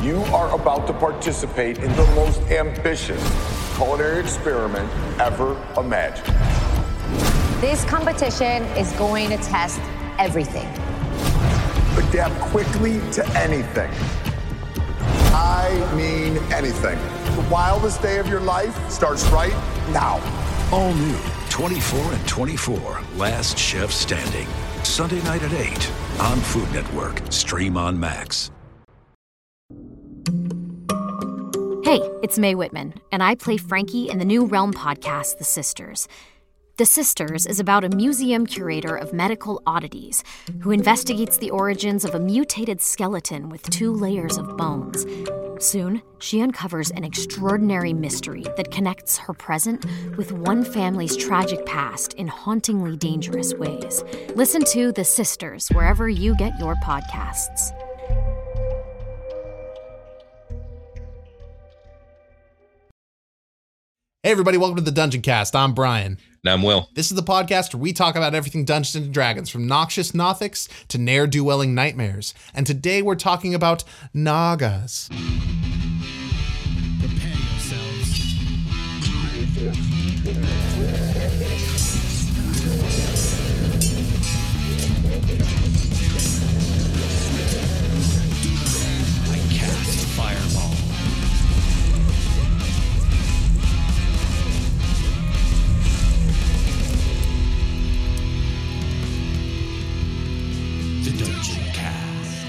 You are about to participate in the most ambitious culinary experiment ever imagined. This competition is going to test everything. Adapt quickly to anything. I mean anything. The wildest day of your life starts right now. All new 24 and 24, Last Chef Standing. Sunday night at 8 on Food Network. Stream on Max. Hey, it's Mae Whitman, and I play Frankie in the new Realm podcast, The Sisters. The Sisters is about a museum curator of medical oddities who investigates the origins of a mutated skeleton with 2 layers of bones. Soon, she uncovers an extraordinary mystery that connects her present with one family's tragic past in hauntingly dangerous ways. Listen to The Sisters wherever you get your podcasts. Hey everybody, welcome to the Dungeon Cast. I'm Brian. And I'm Will. This is the podcast where we talk about everything Dungeons & Dragons, from noxious Nothics to ne'er-do-welling nightmares. And today we're talking about Nagas. Prepare yourselves. I cast Fireball. The Dungeon Cast.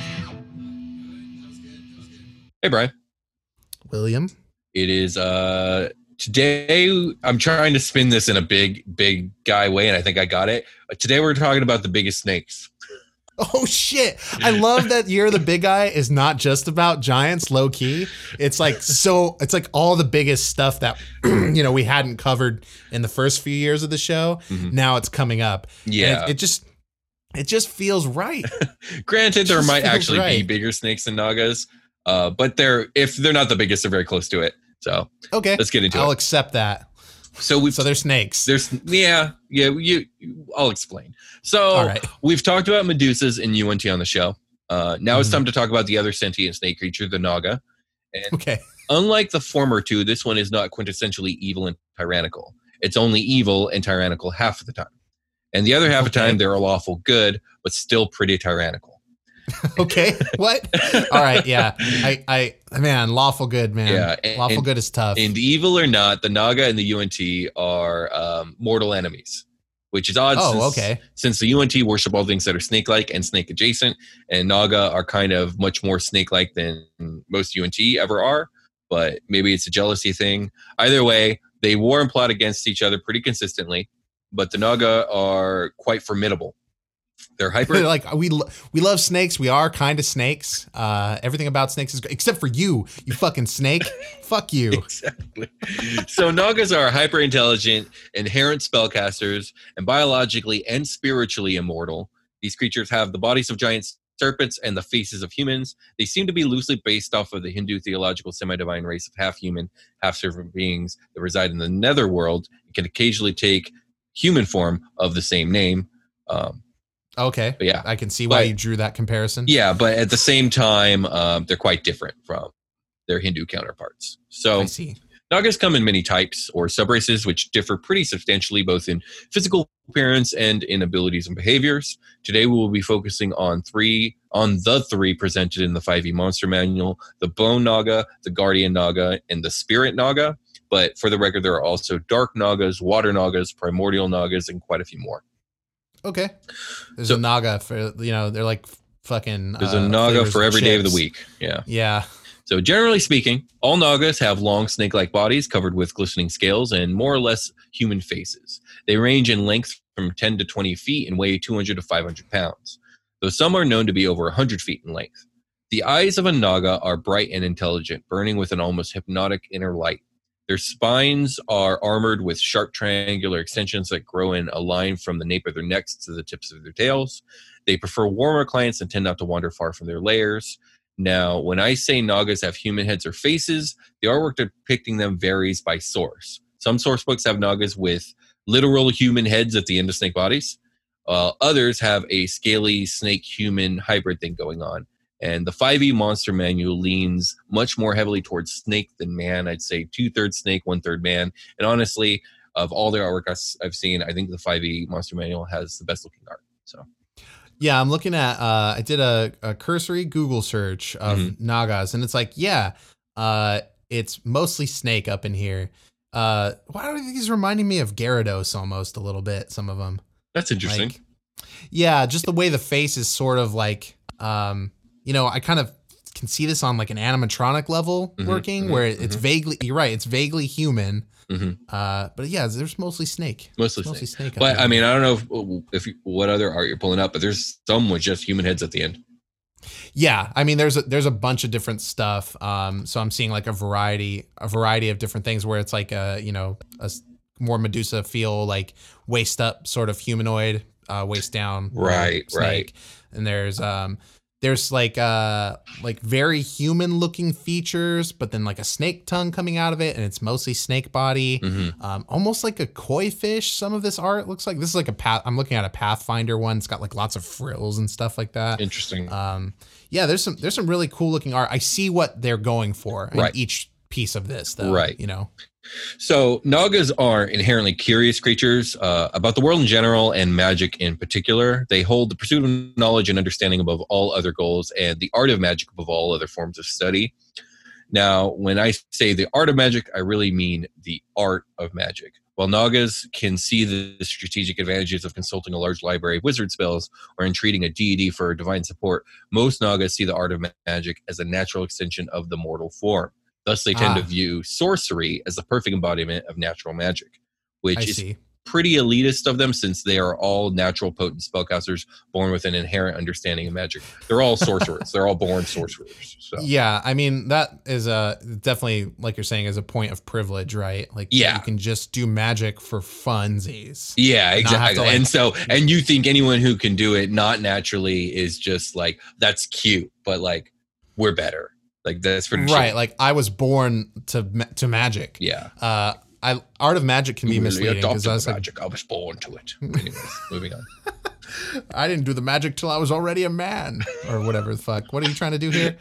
Hey, Brian. William? It is today. I'm trying to spin this in a big guy way, and I think I got it. Today we're talking about the biggest snakes. Oh shit. I love that You're the Big Guy is not just about giants, low key. It's like all the biggest stuff that we hadn't covered in the first few years of the show. Mm-hmm. Now it's coming up. Yeah. And it just feels right. Granted, there might actually be bigger snakes than Nagas, but if they're not the biggest, they're very close to it. So okay, let's get into it. I'll accept that. So they're snakes. I'll explain. So all right. We've talked about Medusas and UNT on the show. Now it's time to talk about the other sentient snake creature, the Naga. And okay. Unlike the former two, this one is not quintessentially evil and tyrannical. It's only evil and tyrannical half of the time. And the other half of the time, they're a lawful good, but still pretty tyrannical. Okay. What? All right. Yeah. Lawful good, man. Yeah. Lawful good is tough. And evil or not, the Naga and the UNT are mortal enemies, which is odd. Since the UNT worship all things that are snake-like and snake-adjacent, and Naga are kind of much more snake-like than most UNT ever are, but maybe it's a jealousy thing. Either way, they war and plot against each other pretty consistently, but the Naga are quite formidable. They're hyper. Like we love snakes. We are kind of snakes. Everything about snakes is great, except for you fucking snake. Fuck you. Exactly. So Nagas are hyper intelligent, inherent spellcasters, and biologically and spiritually immortal. These creatures have the bodies of giant serpents and the faces of humans. They seem to be loosely based off of the Hindu theological semi-divine race of half-human, half-serpent beings that reside in the netherworld and can occasionally take human form of the same name. Okay. But yeah, I can see why you drew that comparison. Yeah, but at the same time, they're quite different from their Hindu counterparts. So I see. Nagas come in many types or subraces, which differ pretty substantially both in physical appearance and in abilities and behaviors. Today, we will be focusing on the three presented in the 5e Monster Manual: the Bone Naga, the Guardian Naga, and the Spirit Naga. But for the record, there are also Dark Nagas, Water Nagas, Primordial Nagas, and quite a few more. Okay. There's a Naga for, they're like fucking. There's a Naga for every day of the week. Yeah. Yeah. So generally speaking, all Nagas have long snake-like bodies covered with glistening scales and more or less human faces. They range in length from 10 to 20 feet and weigh 200 to 500 pounds, though some are known to be over 100 feet in length. The eyes of a Naga are bright and intelligent, burning with an almost hypnotic inner light. Their spines are armored with sharp triangular extensions that grow in a line from the nape of their necks to the tips of their tails. They prefer warmer climates and tend not to wander far from their lairs. Now, when I say Nagas have human heads or faces, the artwork depicting them varies by source. Some source books have Nagas with literal human heads at the end of snake bodies. Others have a scaly snake-human hybrid thing going on. And the 5e monster manual leans much more heavily towards snake than man. I'd say 2/3 snake, 1/3 man. And honestly, of all the artwork I've seen, I think the 5e monster manual has the best looking art. So Yeah, I'm looking at, I did a cursory Google search of Nagas, and it's like, it's mostly snake up in here. Why are these reminding me of Gyarados almost a little bit, some of them? that's interesting. Like, yeah, just the way the face is sort of like, I kind of can see this on like an animatronic level working where it's vaguely, you're right, it's vaguely human. But yeah, there's mostly snake. Mostly snake. But I mean, I don't know if what other art you're pulling up, but there's some with just human heads at the end. Yeah, I mean, there's a bunch of different stuff. So I'm seeing like a variety of different things where it's like a more Medusa feel, like waist up sort of humanoid, waist down, right, snake. right. And there's like very human looking features, but then like a snake tongue coming out of it, and it's mostly snake body, almost like a koi fish. Some of this art looks like this is like I'm looking at a Pathfinder one. It's got like lots of frills and stuff like that. Interesting. Yeah, there's some really cool looking art. I see what they're going for in each piece of this, though. Right. So Nagas are inherently curious creatures about the world in general and magic in particular. They hold the pursuit of knowledge and understanding above all other goals, and the art of magic above all other forms of study. Now, when I say the art of magic, I really mean the art of magic. While Nagas can see the strategic advantages of consulting a large library of wizard spells or entreating a deity for divine support, most Nagas see the art of magic as a natural extension of the mortal form. Thus, they tend to view sorcery as the perfect embodiment of natural magic, which is pretty elitist of them, since they are all natural potent spellcasters born with an inherent understanding of magic. They're all sorcerers. They're all born sorcerers. So. Yeah, I mean, that is definitely, like you're saying, is a point of privilege, right? Like, you can just do magic for funsies. Yeah, exactly. And you think anyone who can do it not naturally is just like, that's cute, but like, we're better. Like, that's pretty right. shit. Like, I was born to magic. Yeah. Art of magic can be misleading. I was born to it. Anyways, moving on. I didn't do the magic till I was already a man, or whatever the fuck. What are you trying to do here?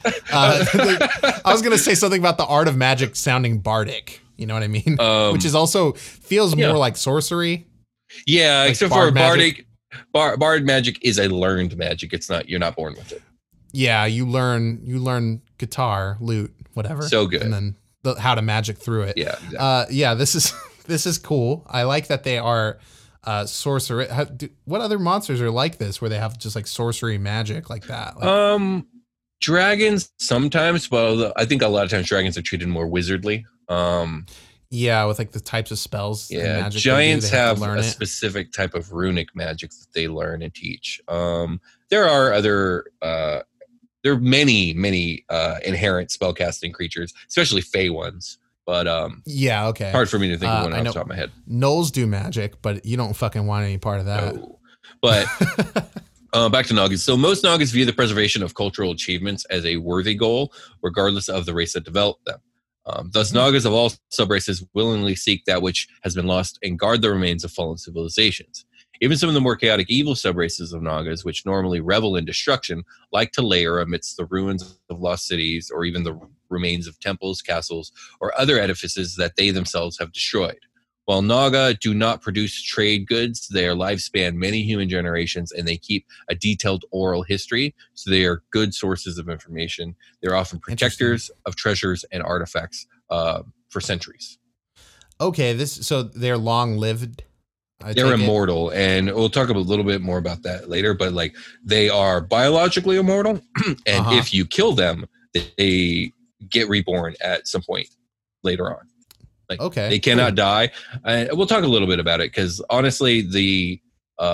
I was gonna say something about the art of magic sounding bardic. You know what I mean? Which is also feels more like sorcery. Yeah, like except for bardic. Bard magic is a learned magic. It's not. You're not born with it. Yeah, you learn guitar, lute, whatever. So good. And then how to magic through it. Yeah. Exactly. This is cool. I like that they are sorcerer. What other monsters are like this, where they have just like sorcery magic like that? Like, dragons sometimes, but I think a lot of times dragons are treated more wizardly. Yeah, with like the types of spells. Yeah, and magic giants have learn a specific type of runic magic that they learn and teach. There are other. There are many inherent spellcasting creatures, especially fey ones. But yeah, okay. Hard for me to think of one off the top of my head. Gnolls do magic, but you don't fucking want any part of that. No. But back to Nagas. So most Nagas view the preservation of cultural achievements as a worthy goal, regardless of the race that developed them. Thus, Nagas of all subraces willingly seek that which has been lost and guard the remains of fallen civilizations. Even some of the more chaotic evil subraces of Nagas, which normally revel in destruction, like to lair amidst the ruins of lost cities or even the remains of temples, castles, or other edifices that they themselves have destroyed. While Naga do not produce trade goods, their lives span many human generations and they keep a detailed oral history, so they are good sources of information. They're often protectors of treasures and artifacts for centuries. Okay, so they're long-lived? They're immortal, and we'll talk a little bit more about that later, but like they are biologically immortal, and if you kill them, they get reborn at some point later on. Like, okay, they cannot die. We'll talk a little bit about it, because honestly, the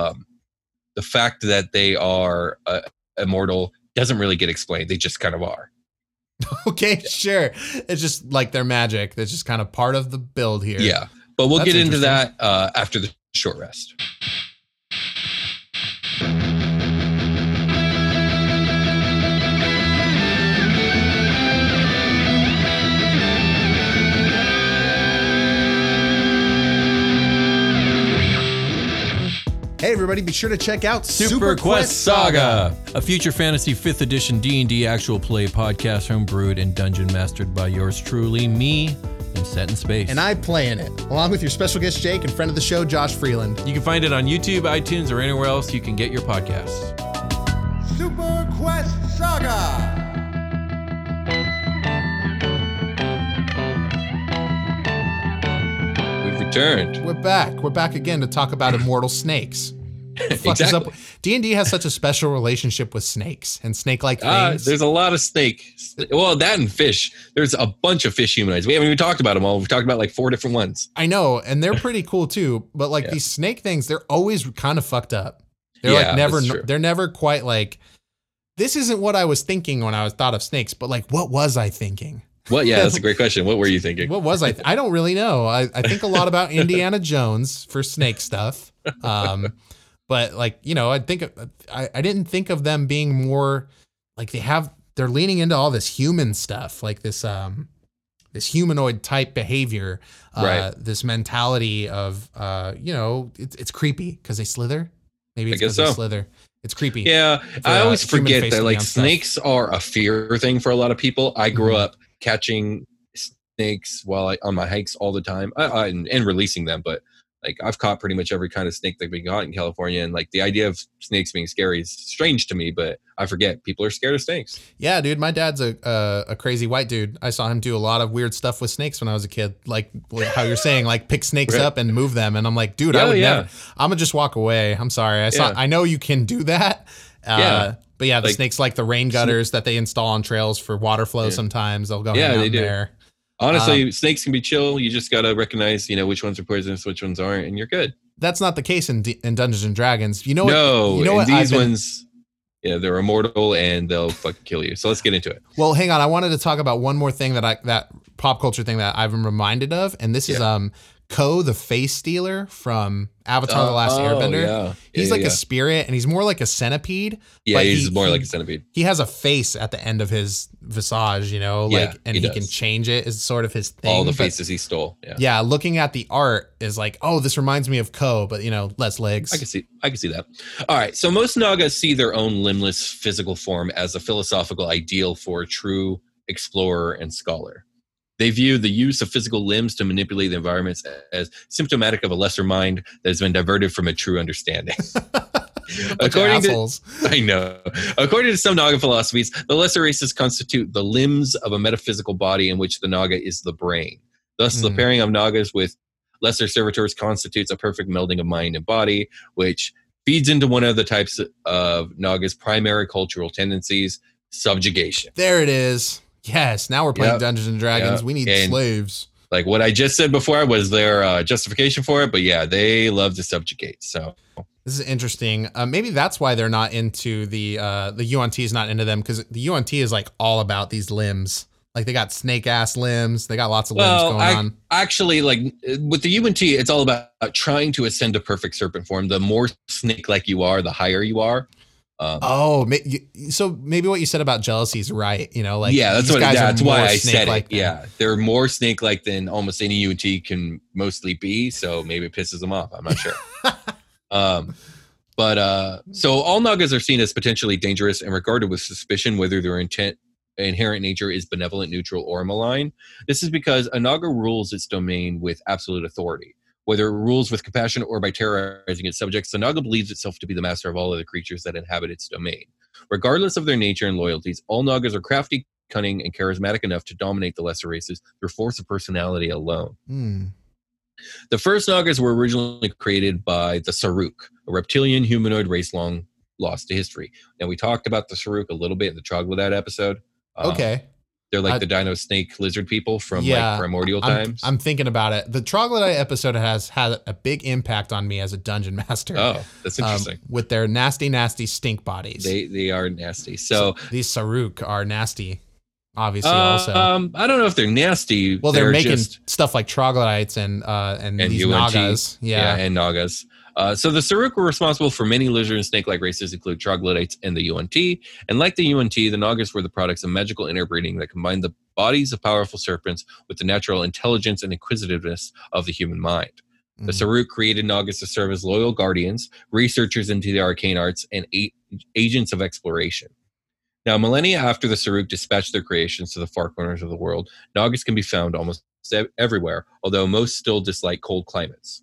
fact that they are immortal doesn't really get explained. They just kind of are. Okay, sure. It's just like their magic. That's just kind of part of the build here. Yeah, but we'll get into that after the short rest. Hey everybody, be sure to check out Super Quest Saga, a future fantasy 5th edition D&D actual play podcast homebrewed and dungeon mastered by yours truly, me, and Set in Space. And I play in it, along with your special guest Jake and friend of the show, Josh Freeland. You can find it on YouTube, iTunes, or anywhere else you can get your podcasts. Super Quest Saga! We've returned. We're back. We're back again to talk about immortal snakes. Exactly. D&D has such a special relationship with snakes and snake-like things. There's a lot of snake. Well, that and fish. There's a bunch of fish humanoids. We haven't even talked about them all. We've talked about like 4 different ones. I know, and they're pretty cool too. But like these snake things, they're always kind of fucked up. They're Yeah, like never. that's true. They're never quite like. This isn't what I was thinking when I thought of snakes. But like, what was I thinking? What? Yeah, that's a great question. What were you thinking? What was I? I don't really know. I think a lot about Indiana Jones for snake stuff. But like, you know, I didn't think of them being more like they're leaning into all this human stuff, like this humanoid type behavior, Right. This mentality of, you know, it's creepy because they slither. Maybe it's I guess because they so. slither. It's creepy. Yeah, For, I always human forget face that to be like on stuff. snakes are a fear thing for a lot of people. I grew Mhm. up catching snakes on my hikes all the time and releasing them, but like I've caught pretty much every kind of snake that we got in California, and like the idea of snakes being scary is strange to me, but I forget people are scared of snakes. Yeah, dude, my dad's a crazy white dude. I saw him do a lot of weird stuff with snakes when I was a kid, like how you're saying, like pick snakes Right. up and move them. And I'm like, dude, I Oh, would yeah. never. I'm gonna just walk away. I'm sorry. Yeah. I know you can do that. Yeah. But yeah, the Like- snakes like the rain gutters that they install on trails for water flow. Yeah. Sometimes they'll go Yeah, hang out they in do. there. Honestly, snakes can be chill. You just gotta recognize, which ones are poisonous, which ones aren't, and you're good. That's not the case in Dungeons and Dragons. You know what? No, you know and what? these ones, they're immortal and they'll fucking kill you. So let's get into it. Well, hang on. I wanted to talk about one more thing that pop culture thing that I've been reminded of, and this is Ko, the face stealer from Avatar: The Last Airbender. Yeah. He's Yeah, like yeah. a spirit, and he's more like a centipede. Yeah, but he's more like a centipede. He has a face at the end of his visage, you know, Yeah, like, and he he can does. change it. Is sort of his thing. All the but- faces he stole. Yeah. Yeah, looking at the art is like, oh, this reminds me of Ko, but you know, less legs. I can see that. All right. So most Nagas see their own limbless physical form as a philosophical ideal for a true explorer and scholar. They view the use of physical limbs to manipulate the environments as symptomatic of a lesser mind that has been diverted from a true understanding. According to assholes. I know. According to some Naga philosophies, the lesser races constitute the limbs of a metaphysical body in which the Naga is the brain. Thus, the pairing of Nagas with lesser servitors constitutes a perfect melding of mind and body, which feeds into one of the types of Naga's primary cultural tendencies, subjugation. There it is. Yes, now we're playing Yep. Dungeons and Dragons. Yep. We need And- slaves. Like what I just said before was their justification for it, but yeah, they love to subjugate. So This is interesting. Maybe that's why they're not into the UNT is not into them, because the UNT is like all about these limbs. Like they got snake ass limbs. They got lots of limbs going on. Actually, like with the UNT, it's all about trying to ascend to perfect serpent form. The more snake-like you are, the higher you are. So maybe what you said about jealousy is right. You know, like yeah, that's these what. guys are That's why more I said snake-like it. than- Yeah, they're more snake-like than almost any UNT can mostly be. So maybe it pisses them off. I'm not sure. So all Nagas are seen as potentially dangerous and regarded with suspicion, whether their inherent nature is benevolent, neutral, or malign. This is because a Naga rules its domain with absolute authority. Whether it rules with compassion or by terrorizing its subjects, the Naga believes itself to be the master of all other creatures that inhabit its domain. Regardless of their nature and loyalties, all Nagas are crafty, cunning, and charismatic enough to dominate the lesser races through force of personality alone. The first Nagas were originally created by the Saruk, a reptilian humanoid race long lost to history. Now, we talked about the Saruk a little bit in the Troglodyte episode. Okay. They're like the dino snake lizard people from Yeah, like primordial I'm- times. I'm thinking about it. The Troglodyte episode has had a big impact on me as a dungeon master. Oh, that's interesting. With their nasty, nasty stink bodies. They are nasty. So these Saruk are nasty, obviously. Also, I don't know if they're nasty. well, they're making just, stuff like troglodytes and these UNT. Nagas. Yeah. and Nagas. So the Saruk were responsible for many lizard and snake-like races, include troglodytes and the UNT. And like the UNT, the Nagas were the products of magical interbreeding that combined the bodies of powerful serpents with the natural intelligence and inquisitiveness of the human mind. The Saruk created Nagas to serve as loyal guardians, researchers into the arcane arts, and agents of exploration. Now, millennia after the Saruk dispatched their creations to the far corners of the world, Nagas can be found almost everywhere, although most still dislike cold climates.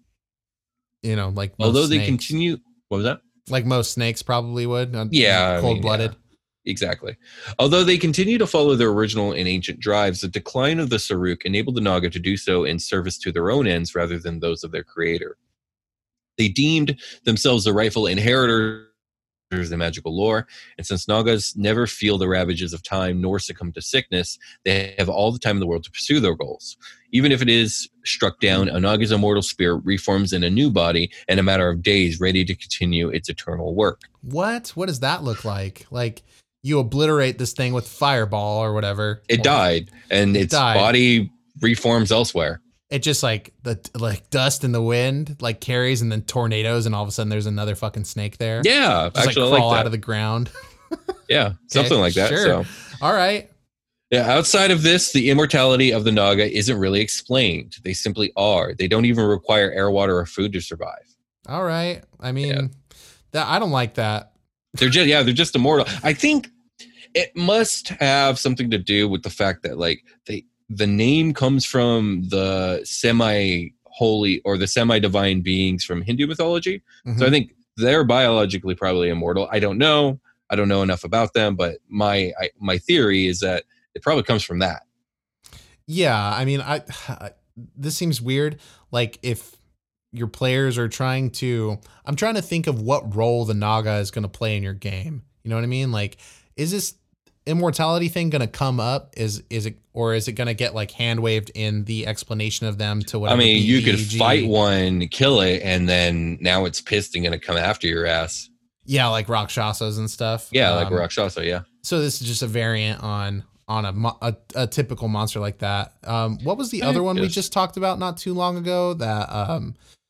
You know, like most although snakes. they continue, what was that? Like most snakes probably would. Yeah, cold-blooded. Exactly. Although they continue to follow their original and ancient drives, the decline of the Saruk enabled the Naga to do so in service to their own ends rather than those of their creator. They deemed themselves the rightful inheritors of the magical lore, and since Nagas never feel the ravages of time nor succumb to sickness, they have all the time in the world to pursue their goals. Even if it is struck down, a Naga's immortal spirit reforms in a new body in a matter of days, ready to continue its eternal work. What? What does that look like? Like, you obliterate this thing with fireball or whatever. It died, and its body reforms elsewhere. It just like dust in the wind like carries, and then tornadoes, and all of a sudden there's another fucking snake there. Yeah, just actually, like crawl like that. out of the ground. Yeah, something like that. Sure. So, all right. yeah, outside of this, the immortality of the Naga isn't really explained. They simply are. They don't even require air, water, or food to survive. All right. I mean, that I don't like that. They're just immortal. I think it must have something to do with the fact that like the name comes from the semi-holy or the semi-divine beings from Hindu mythology. Mm-hmm. So I think they're biologically probably immortal. I don't know enough about them, but my theory is that it probably comes from that. Yeah, I mean, this seems weird. Like if your players are I'm trying to think of what role the Naga is going to play in your game. You know what I mean? Like, is this immortality thing going to come up? Is it going to get like hand waved in the explanation of them to whatever? I mean, you could BBG? fight one, kill it, and then now it's pissed and going to come after your ass. Yeah, like Rakshasas and stuff. Yeah, like Rakshasa. Yeah. So this is just a variant on a typical monster like that. What was the other one we just talked about not too long ago? That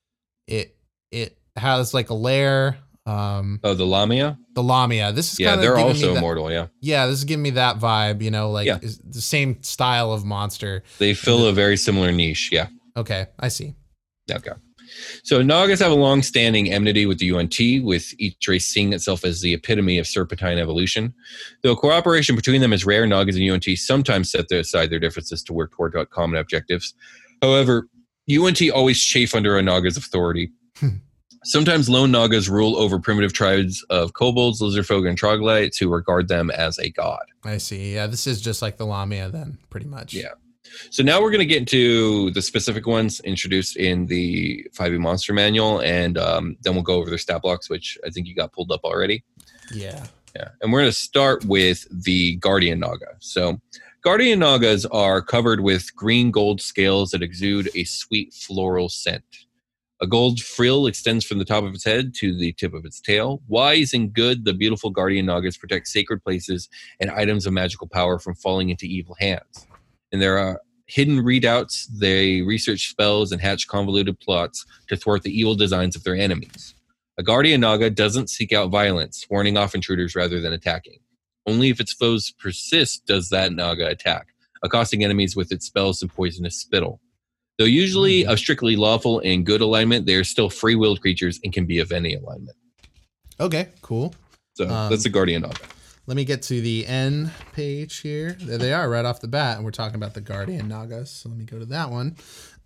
it has like a lair. The Lamia. The Lamia. This is they're also immortal. Yeah. Yeah, this is giving me that vibe. You know, like it's the same style of monster. They fill a very similar niche. Yeah. Okay, I see. Okay. So Nagas have a long-standing enmity with the UNT, with each race seeing itself as the epitome of serpentine evolution. Though cooperation between them is rare, Nagas and UNT sometimes set aside their differences to work toward common objectives. However, UNT always chafe under a Naga's authority. Sometimes lone Nagas rule over primitive tribes of kobolds, lizardfolk, and troglodytes who regard them as a god. I see. Yeah, this is just like the Lamia then, pretty much. Yeah. So now we're going to get into the specific ones introduced in the 5e Monster Manual, and then we'll go over their stat blocks, which I think you got pulled up already. Yeah. Yeah. And we're going to start with the Guardian Naga. So Guardian Nagas are covered with green gold scales that exude a sweet floral scent. A gold frill extends from the top of its head to the tip of its tail. Wise and good, the beautiful Guardian Nagas protect sacred places and items of magical power from falling into evil hands. And there are hidden readouts. They research spells and hatch convoluted plots to thwart the evil designs of their enemies. A Guardian Naga doesn't seek out violence, warning off intruders rather than attacking. Only if its foes persist does that Naga attack, accosting enemies with its spells and poisonous spittle. Though usually of strictly lawful and good alignment, they are still free-willed creatures and can be of any alignment. Okay, cool. So that's the Guardian Naga. Let me get to the end page here. There they are right off the bat, and we're talking about the Guardian Nagas. So let me go to that one.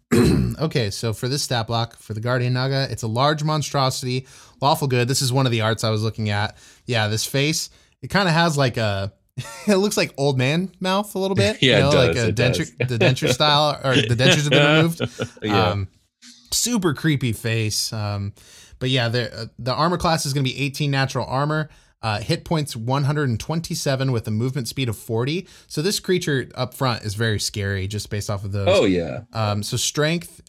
Okay, so for this stat block, for the Guardian Naga, it's a large monstrosity, lawful good. This is one of the arts I was looking at. Yeah, this face, it kind of has like a, it looks like old man mouth a little bit. Yeah, you know, it does, like a it does. the denture style, or the dentures have been removed. Yeah. Super creepy face. But yeah, the armor class is going to be 18 natural armor. Hit points 127 with a movement speed of 40. So this creature up front is very scary just based off of those. Oh, yeah. So strength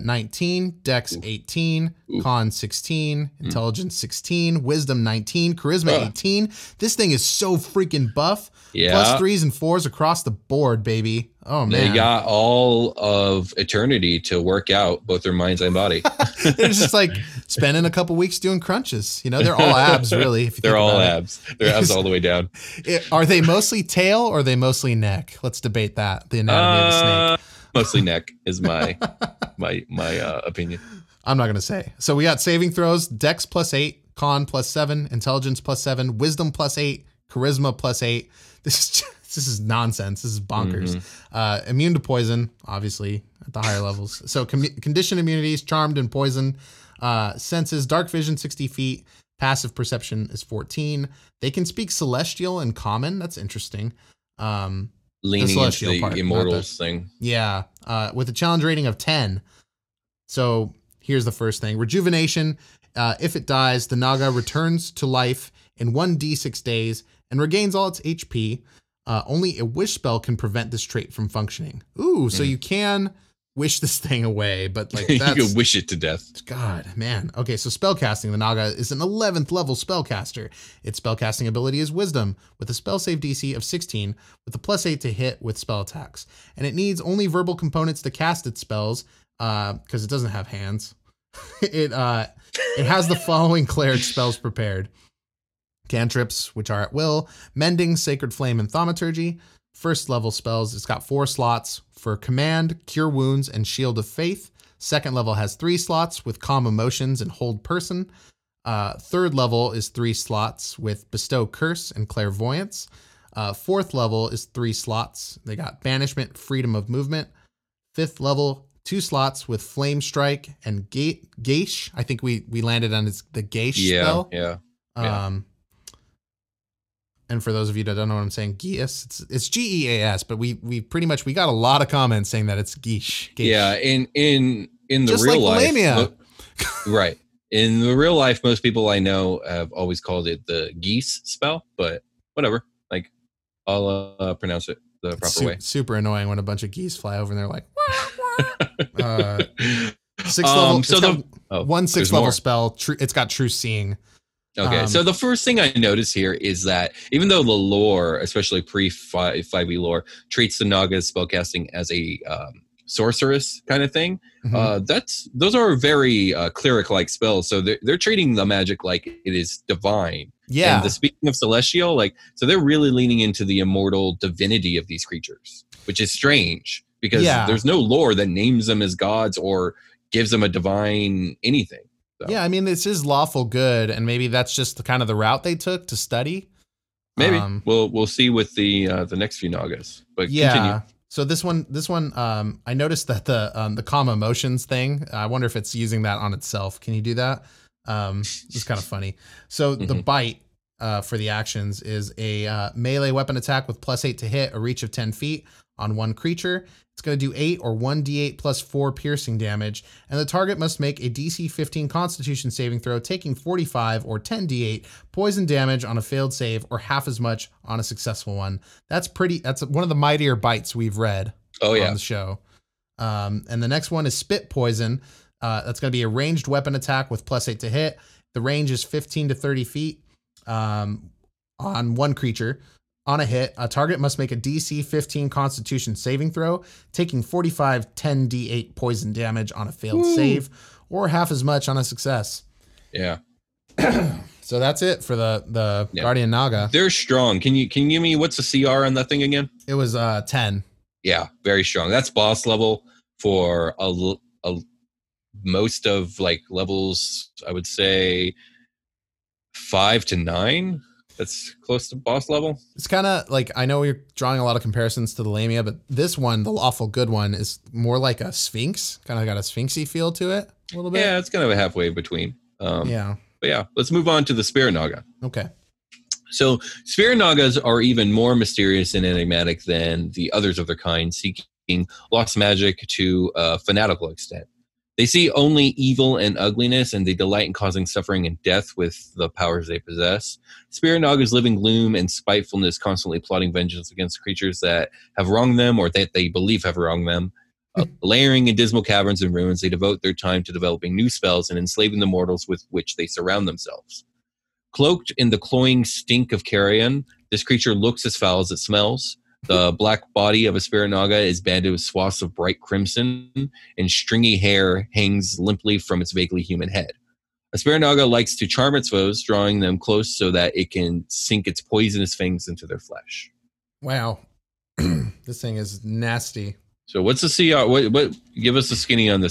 19, dex 18, con 16, intelligence 16, wisdom 19, charisma 18. This thing is so freaking buff. Yeah. Plus 3s and 4s across the board, baby. Oh, man. They got all of eternity to work out both their minds and body. It's just like spending a couple weeks doing crunches. You know, they're all abs, really. If you They're think all about it. abs. They're abs all the way down. Are they mostly tail or are they mostly neck? Let's debate that. The anatomy of a snake. Mostly neck is my opinion. I'm not going to say. So we got saving throws, Dex +8, Con +7, Intelligence +7, Wisdom +8, Charisma +8. This is nonsense. This is bonkers. Immune to poison, obviously, at the higher levels. So condition immunities, charmed and poison. Senses, dark vision 60 feet. Passive perception is 14. They can speak celestial and common. That's interesting. Leaning into the part, immortals thing. Yeah. With a challenge rating of 10. So here's the first thing. Rejuvenation. If it dies, the Naga returns to life in 1d6 days and regains all its HP. Only a wish spell can prevent this trait from functioning. Ooh, so you can wish this thing away, but like that's... You can wish it to death. God, man. Okay, so spellcasting. The Naga is an 11th level spellcaster. Its spellcasting ability is Wisdom, with a spell save DC of 16, with a +8 to hit with spell attacks. And it needs only verbal components to cast its spells, because it doesn't have hands. It has the following cleric spells prepared. Cantrips, which are at will, Mending, Sacred Flame, and Thaumaturgy. First level spells, it's got 4 slots for Command, Cure Wounds, and Shield of Faith. Second level has 3 slots with Calm Emotions and Hold Person. Third level is 3 slots with Bestow Curse and Clairvoyance. Fourth level is 3 slots. They got Banishment, Freedom of Movement. Fifth level, 2 slots with Flame Strike and Gaish. I think we landed on the Gaish spell. Yeah. And for those of you that don't know what I'm saying, Geas, it's Geas, but we got a lot of comments saying that it's Geish. Yeah, in the just real like life, right? In the real life, most people I know have always called it the geese spell, but whatever. Like, I'll pronounce it the proper way. Super annoying when a bunch of geese fly over and they're like, wah, wah. 6th level. So one 6th level spell. It's got True Seeing. Okay, so the first thing I notice here is that even though the lore, especially pre-5e lore, treats the Naga's spellcasting as a sorceress kind of thing, those are very cleric-like spells. So they're treating the magic like it is divine. Yeah. And speaking of celestial, so they're really leaning into the immortal divinity of these creatures, which is strange because there's no lore that names them as gods or gives them a divine anything. So. Yeah, I mean, this is lawful good, and maybe that's just kind of the route they took to study. Maybe we'll see with the next few Nagas. But continue. So this one, I noticed that the Calm Emotions thing. I wonder if it's using that on itself. Can you do that? It's kind of funny. So the bite for the actions is a melee weapon attack with +8 to hit, a reach of 10 feet on one creature. It's going to do 8 or 1d8 plus 4 piercing damage, and the target must make a DC 15 Constitution saving throw, taking 45 or 10d8 poison damage on a failed save, or half as much on a successful one. That's one of the mightier bites we've read on the show. And the next one is Spit Poison. That's going to be a ranged weapon attack with +8 to hit. The range is 15 to 30 feet on one creature. On a hit, a target must make a DC 15 Constitution saving throw, taking 45 10d8 poison damage on a failed save, or half as much on a success. Yeah. So that's it for the Guardian Naga. They're strong. Can you give me what's the CR on that thing again? It was 10. Yeah, very strong. That's boss level for most of levels. I would say 5 to 9. That's close to boss level. It's kind of I know you're drawing a lot of comparisons to the Lamia, but this one, the Lawful Good one, is more like a Sphinx. Kind of got a Sphinxy feel to it a little bit. Yeah, it's kind of a halfway between. But let's move on to the Spirit Naga. Okay. So Spirit Nagas are even more mysterious and enigmatic than the others of their kind, seeking lost magic to a fanatical extent. They see only evil and ugliness, and they delight in causing suffering and death with the powers they possess. Spirit Nagas live in gloom and spitefulness, constantly plotting vengeance against creatures that have wronged them or that they believe have wronged them. Layering in dismal caverns and ruins, they devote their time to developing new spells and enslaving the mortals with which they surround themselves. Cloaked in the cloying stink of carrion, this creature looks as foul as it smells. The black body of a Spirit Naga is banded with swaths of bright crimson, and stringy hair hangs limply from its vaguely human head. A Spirit Naga likes to charm its foes, drawing them close so that it can sink its poisonous fangs into their flesh. Wow. This thing is nasty. So what's the CR? What? Give us a skinny on this one.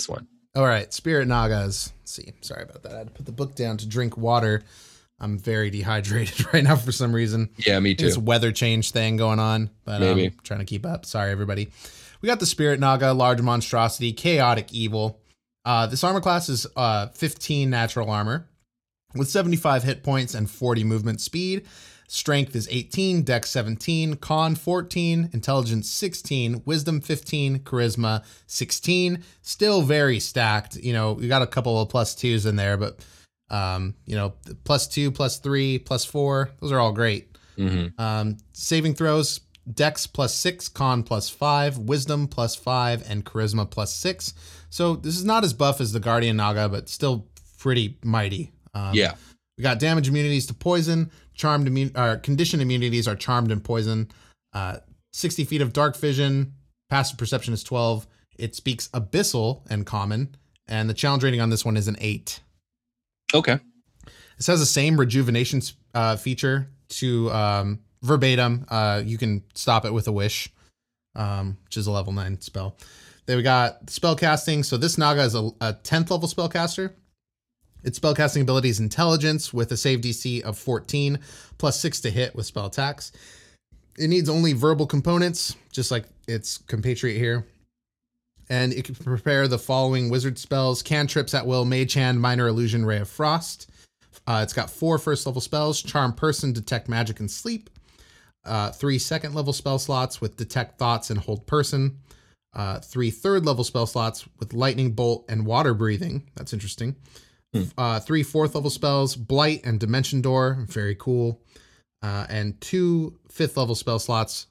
All right, Spirit Nagas. Let's see. Sorry about that. I had to put the book down to drink water. I'm very dehydrated right now for some reason. Yeah, me too. It's a weather change thing going on, but Maybe. I'm trying to keep up. Sorry, everybody. We got the Spirit Naga, large monstrosity, chaotic evil. This armor class is 15 natural armor with 75 hit points and 40 movement speed. Strength is 18, Dex 17, Con 14, Intelligence 16, Wisdom 15, Charisma 16. Still very stacked. You know, we got a couple of +2s in there, but you know, +2, +3, +4, those are all great. Saving throws, Dex +6, Con +5, Wisdom +5, and Charisma +6. So this is not as buff as the Guardian Naga, but still pretty mighty. Yeah. We got damage immunities to poison, conditioned immunities are charmed and poison, 60 feet of dark vision, passive perception is 12. It speaks abyssal and common, and the challenge rating on this one is an 8. Okay. This has the same rejuvenation feature to verbatim. You can stop it with a wish, which is a level 9 spell. Then we got spell casting. So this Naga is a 10th level spellcaster. Its spellcasting ability is intelligence with a save DC of 14 +6 to hit with spell attacks. It needs only verbal components, just like its compatriot here. And it can prepare the following wizard spells: cantrips at will, mage hand, minor illusion, ray of frost. It's got 4 first level spells: charm person, detect magic, and sleep. 3 second level spell slots with detect thoughts and hold person. 3 third level spell slots with lightning bolt and water breathing. That's interesting. 3 fourth level spells, blight and dimension door. Very cool. And 2 fifth level spell slots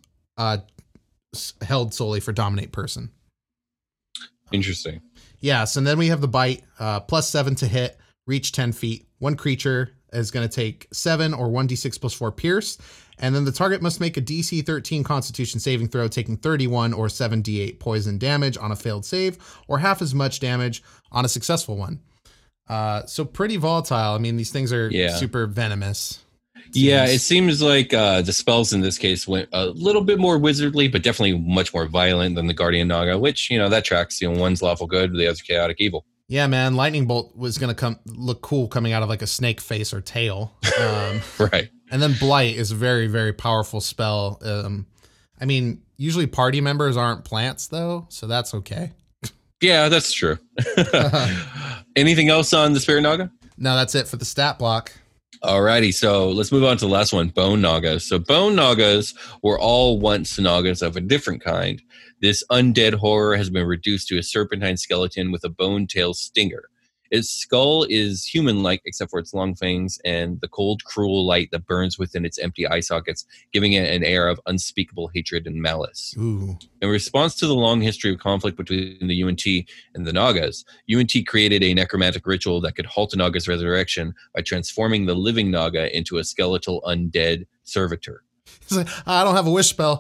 held solely for dominate person. Interesting. Yes, and then we have the bite, +7 to hit, reach 10 feet. One creature is going to take 7 or 1d6 +4 pierce, and then the target must make a DC 13 Constitution saving throw, taking 31 or 7d8 poison damage on a failed save, or half as much damage on a successful one. So pretty volatile. I mean, these things are super venomous. Yeah, it seems like the spells in this case went a little bit more wizardly, but definitely much more violent than the Guardian Naga, which, you know, that tracks. You know, one's lawful good, the other's chaotic evil. Yeah, man, Lightning Bolt was going to look cool coming out of like a snake face or tail. Right. And then Blight is a very, very powerful spell. I mean, usually party members aren't plants, though, so that's okay. Yeah, that's true. Anything else on the Spirit Naga? No, that's it for the stat block. Alrighty, so let's move on to the last one, Bone Nagas. So Bone Nagas were all once Nagas of a different kind. This undead horror has been reduced to a serpentine skeleton with a bone tail stinger. Its skull is human-like except for its long fangs and the cold, cruel light that burns within its empty eye sockets, giving it an air of unspeakable hatred and malice. Ooh. In response to the long history of conflict between the UNT and the Nagas, UNT created a necromantic ritual that could halt a Naga's resurrection by transforming the living Naga into a skeletal undead servitor. He's like, I don't have a wish spell.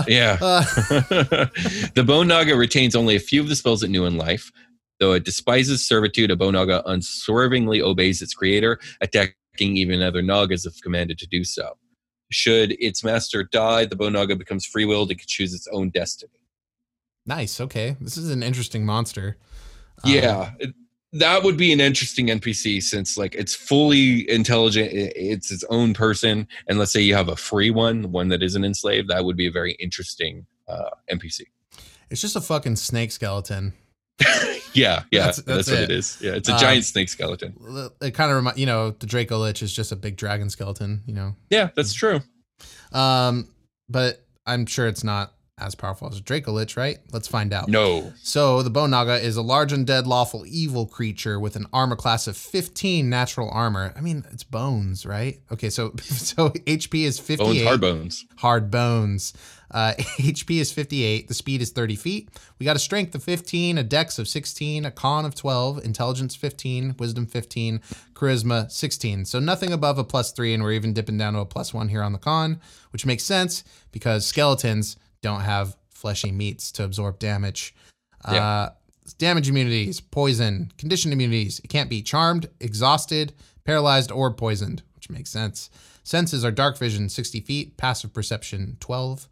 The Bone Naga retains only a few of the spells it knew in life. Though it despises servitude, a Bone Naga unswervingly obeys its creator, attacking even other Nagas if commanded to do so. Should its master die, the Bone Naga becomes free-willed and can choose its own destiny. Nice. Okay. This is an interesting monster. That would be an interesting NPC since, like, it's fully intelligent. It's its own person. And let's say you have a free one that isn't enslaved. That would be a very interesting NPC. It's just a fucking snake skeleton. Yeah, that's what it is. Yeah, it's a giant snake skeleton. It kind of reminds, the Draco Lich is just a big dragon skeleton, Yeah, that's true. But I'm sure it's not as powerful as a Draco Lich, right? Let's find out. No. So the Bone Naga is a large undead lawful evil creature with an armor class of 15 natural armor. I mean, it's bones, right? Okay, so HP is 58. Bones, hard bones. Hard bones. HP is 58. The speed is 30 feet. We got a strength of 15, a dex of 16, a con of 12, intelligence 15, wisdom 15, charisma 16. So nothing above a +3, and we're even dipping down to a +1 here on the con, which makes sense because skeletons don't have fleshy meats to absorb damage. Damage immunities, poison, conditioned immunities. It can't be charmed, exhausted, paralyzed, or poisoned, which makes sense. Senses are dark vision, 60 feet, passive perception, 12.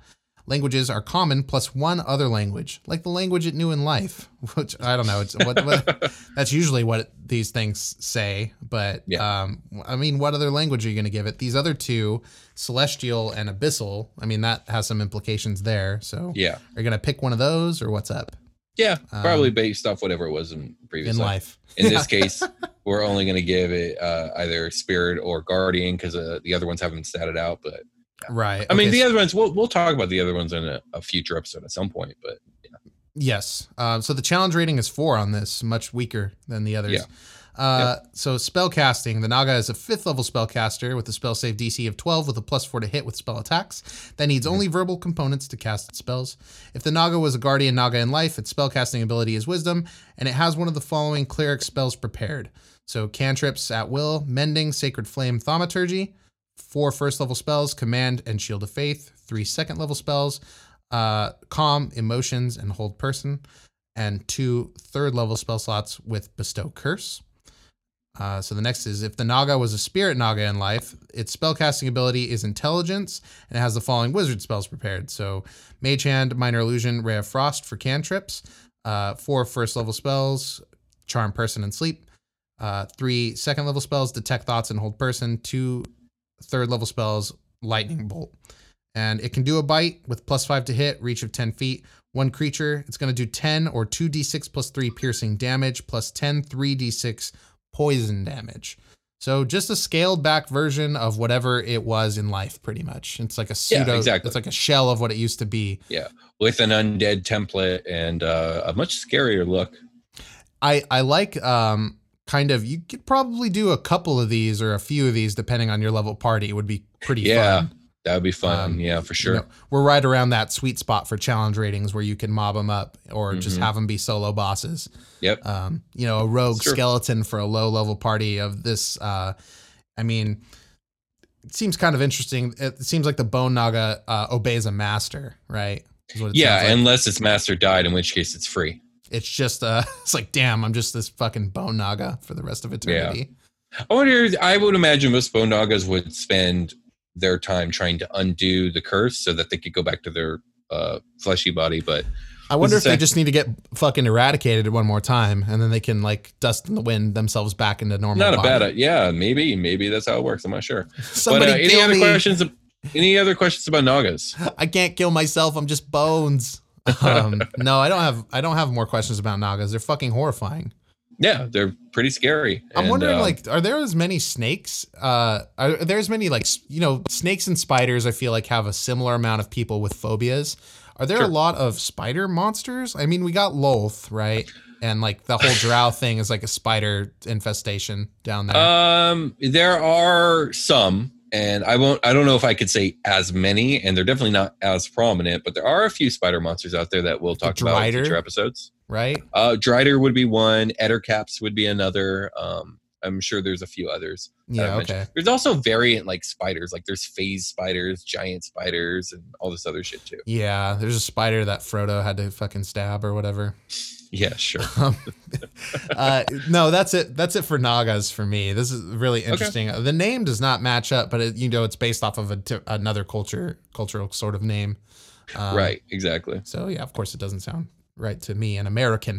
Languages are common plus one other language, like the language it knew in life, which I don't know. It's what that's usually what these things say. But I mean, what other language are you going to give it? These other two, Celestial and Abyssal, I mean, that has some implications there. So are you going to pick one of those or what's up? Yeah, probably based off whatever it was in previous life. In this case, we're only going to give it either Spirit or Guardian because the other ones haven't statted out. But right. I mean, the other ones, we'll talk about the other ones in a future episode at some point. But yes. So the challenge rating is 4 on this, much weaker than the others. So spell casting, the Naga is a 5th level spellcaster with a spell save DC of 12 with a +4 to hit with spell attacks. That needs only verbal components to cast its spells. If the Naga was a guardian Naga in life, its spellcasting ability is Wisdom, and it has one of the following cleric spells prepared. So cantrips at will, Mending, Sacred Flame, Thaumaturgy. 4 1st level spells, Command and Shield of Faith. 3 2nd level spells, Calm, Emotions, and Hold Person. And 2 3rd level spell slots with Bestow Curse. So the next is, if the Naga was a spirit Naga in life, its spellcasting ability is Intelligence, and it has the following wizard spells prepared. So Mage Hand, Minor Illusion, Ray of Frost for cantrips, 4 1st level spells, Charm Person and Sleep, 3 2nd level spells, Detect Thoughts and Hold Person, 2 3rd level spells, Lightning Bolt. And it can do a bite with +5 to hit, reach of 10 feet. One creature, it's going to do 10 or 2d6 plus 3 piercing damage, plus 10 3d6 poison damage. So just a scaled back version of whatever it was in life, pretty much. It's like a pseudo, it's like a shell of what it used to be. Yeah, with an undead template and a much scarier look. I like kind of, you could probably do a couple of these or a few of these depending on your level party. It would be pretty fun. That would be fun. Yeah, for sure. You know, we're right around that sweet spot for challenge ratings where you can mob them up or just have them be solo bosses. Yep. You know, a rogue skeleton for a low level party of this. I mean, it seems kind of interesting. It seems like the Bone Naga obeys a master, right? Yeah, like. Unless its master died, in which case it's free. It's just, it's like, damn, I'm just this fucking Bone Naga for the rest of eternity. Yeah. I would imagine most Bone Nagas would spend their time trying to undo the curse so that they could go back to their fleshy body. But I wonder if they just need to get fucking eradicated one more time and then they can like dust in the wind themselves back into normal. Not body. a bad, maybe that's how it works. I'm not sure. Somebody but any other questions? Any other questions about Nagas? I can't kill myself. I'm just bones. No, I don't have more questions about Nagas. They're fucking horrifying. Yeah, they're pretty scary. I'm wondering, like, are there as many snakes? Are there as many, like, you know, snakes and spiders, I feel like, have a similar amount of people with phobias. Are there a lot of spider monsters? I mean, we got Lolth, right? And, like, the whole drow thing is, like, a spider infestation down there. There are some, and I don't know if I could say as many, and they're definitely not as prominent, but there are a few spider monsters out there that we'll talk about in future episodes. Right? Drider would be one. Ettercaps would be another. I'm sure there's a few others. Yeah, okay. There's also variant like spiders. Like there's phase spiders, giant spiders, and all this other shit too. Yeah, there's a spider that Frodo had to fucking stab or whatever. Yeah, sure. No, that's it. That's it for Nagas for me. This is really interesting. Okay. The name does not match up, but it's based off of another cultural sort of name. Right, exactly. So yeah, of course it doesn't sound right to me, an American.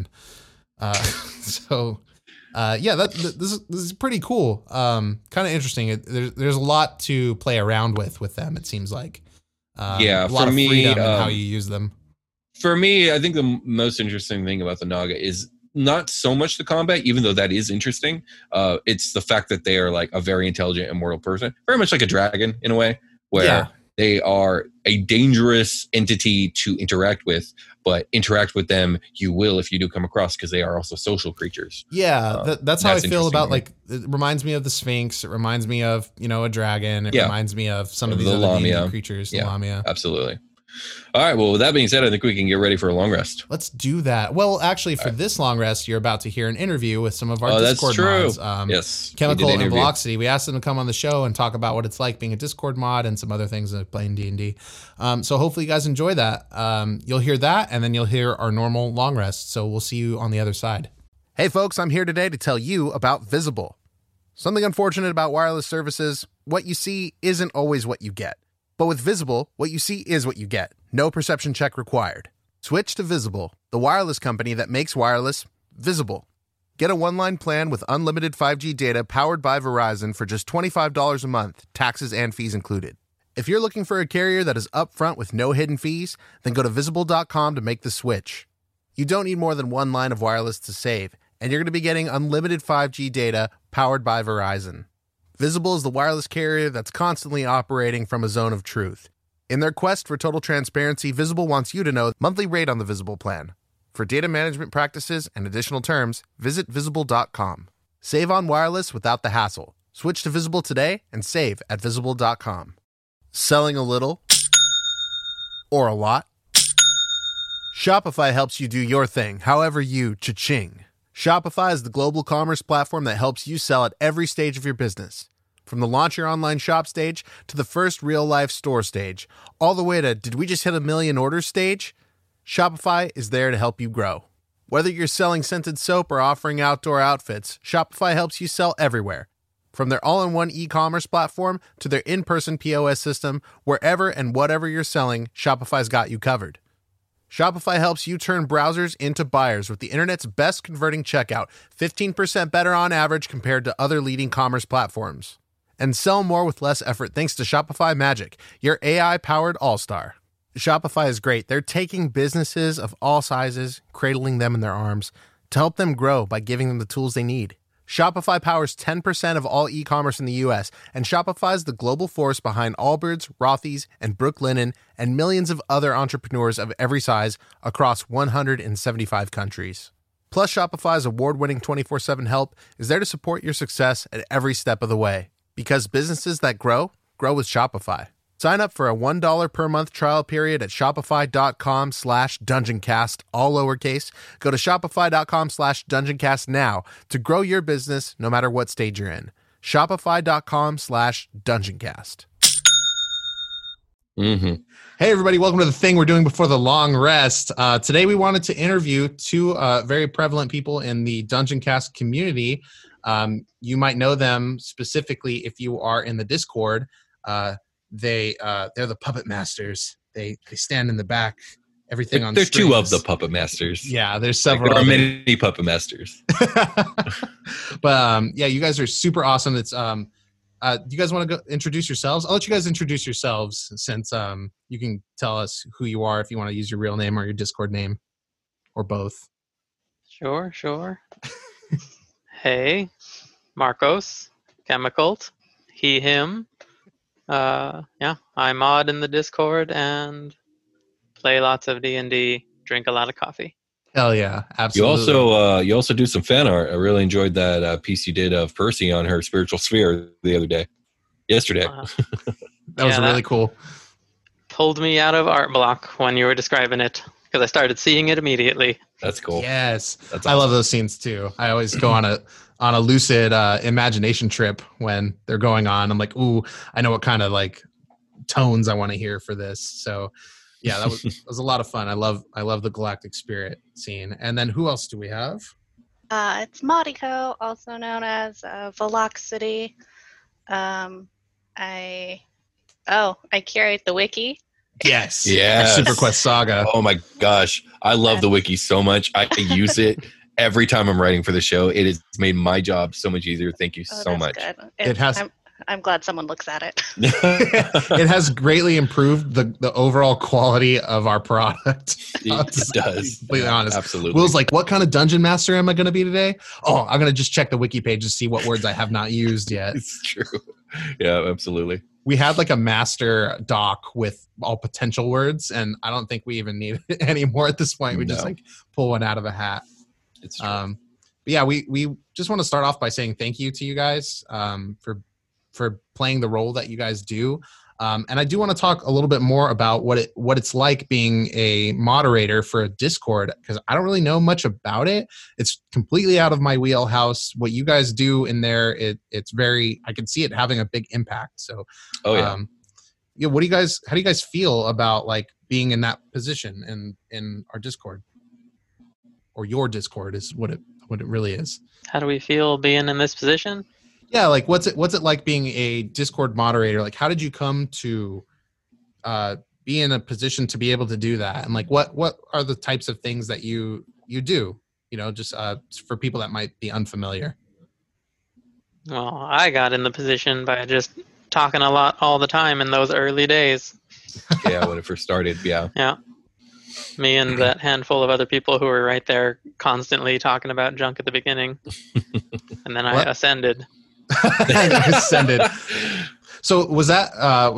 Yeah, this is pretty cool. Kind of interesting. There's a lot to play around with them. It seems like. A lot for of me, freedom in how you use them. For me, I think the most interesting thing about the Naga is not so much the combat, even though that is interesting. It's the fact that they are like a very intelligent, immortal person, very much like a dragon in a way, where they are a dangerous entity to interact with, but interact with them you will if you do come across, because they are also social creatures. Yeah, that's how I feel about, like, it reminds me of the Sphinx. It reminds me of, a dragon. It reminds me of some of these other Lamia creatures. The Lamia. Absolutely. All right. Well, with that being said, I think we can get ready for a long rest. Let's do that. Well, actually, for this long rest, you're about to hear an interview with some of our Discord mods. Yes. Chemical and Velocity. We asked them to come on the show and talk about what it's like being a Discord mod and some other things like playing D&D. So hopefully you guys enjoy that. You'll hear that, and then you'll hear our normal long rest. So we'll see you on the other side. Hey, folks, I'm here today to tell you about Visible. Something unfortunate about wireless services, what you see isn't always what you get. But with Visible, what you see is what you get. No perception check required. Switch to Visible, the wireless company that makes wireless visible. Get a one-line plan with unlimited 5G data powered by Verizon for just $25 a month, taxes and fees included. If you're looking for a carrier that is upfront with no hidden fees, then go to Visible.com to make the switch. You don't need more than one line of wireless to save, and you're going to be getting unlimited 5G data powered by Verizon. Visible is the wireless carrier that's constantly operating from a zone of truth. In their quest for total transparency, Visible wants you to know the monthly rate on the Visible plan. For data management practices and additional terms, visit Visible.com. Save on wireless without the hassle. Switch to Visible today and save at Visible.com. Selling a little or a lot? Shopify helps you do your thing, however you cha-ching. Shopify is the global commerce platform that helps you sell at every stage of your business. From the launch your online shop stage to the first real-life store stage, all the way to did we just hit 1 million orders stage? Shopify is there to help you grow. Whether you're selling scented soap or offering outdoor outfits, Shopify helps you sell everywhere. From their all-in-one e-commerce platform to their in-person POS system, wherever and whatever you're selling, Shopify's got you covered. Shopify helps you turn browsers into buyers with the internet's best converting checkout, 15% better on average compared to other leading commerce platforms. And sell more with less effort thanks to Shopify Magic, your AI-powered all-star. Shopify is great. They're taking businesses of all sizes, cradling them in their arms to help them grow by giving them the tools they need. Shopify powers 10% of all e-commerce in the U.S., and Shopify is the global force behind Allbirds, Rothy's, and Brooklinen, and millions of other entrepreneurs of every size across 175 countries. Plus, Shopify's award-winning 24/7 help is there to support your success at every step of the way. Because businesses that grow with Shopify. Sign up for a $1 per month trial period at shopify.com/dungeoncast, all lowercase. Go to shopify.com/dungeoncast now to grow your business no matter what stage you're in. Shopify.com/dungeoncast. Mm-hmm. Hey, everybody. Welcome to the thing we're doing before the long rest. Today, we wanted to interview two very prevalent people in the Dungeon Cast community. You might know them specifically if you are in the Discord. They're the puppet masters. They stand in the back. Everything on. There's two of the puppet masters. Yeah, there's several. There are many puppet masters. But yeah, you guys are super awesome. It's do you guys want to go introduce yourselves? I'll let you guys introduce yourselves since you can tell us who you are if you want to use your real name or your Discord name, or both. Sure. Hey, Marcos, Chemicalt, he, him. Yeah, I mod in the Discord and play lots of D&D, drink a lot of coffee. Hell yeah, absolutely. You also do some fan art. I really enjoyed that piece you did of Percy on her spiritual sphere yesterday. That was really cool. Pulled me out of art block when you were describing it because I started seeing it immediately. That's cool. Yes, that's awesome. I love those scenes too. I always go on a lucid imagination trip when they're going on. I'm like, ooh, I know what kind of like tones I want to hear for this. So yeah, that was a lot of fun. I love the Galactic Spirit scene. And then who else do we have? It's Mariko, also known as Velocity. I curate the wiki. Yes. Super Quest Saga. Oh my gosh, I love the wiki so much. I use it every time I'm writing for the show. It has made my job so much easier. Thank you so much. Good. It has. I'm glad someone looks at it. It has greatly improved the overall quality of our product. It does. Completely honest. Absolutely. Will's like, what kind of dungeon master am I going to be today? Oh, I'm going to just check the wiki page to see what words I have not used yet. It's true. Yeah, absolutely. We had like a master doc with all potential words, and I don't think we even need it anymore at this point. We just like pull one out of a hat. It's true. But yeah, we just want to start off by saying thank you to you guys for playing the role that you guys do. And I do want to talk a little bit more about what it's like being a moderator for a Discord, because I don't really know much about it. It's completely out of my wheelhouse. What you guys do in there, it's very, I can see it having a big impact. So, how do you guys feel about like being in that position in our Discord, or your Discord is what it really is? How do we feel being in this position? Yeah, like what's it like being a Discord moderator? Like, how did you come to be in a position to be able to do that? And like, what are the types of things that you do? Just for people that might be unfamiliar. Well, I got in the position by just talking a lot all the time in those early days. Yeah, when it first started. Yeah. Yeah. Me and that handful of other people who were right there constantly talking about junk at the beginning. And then I ascended. Ascended. So was that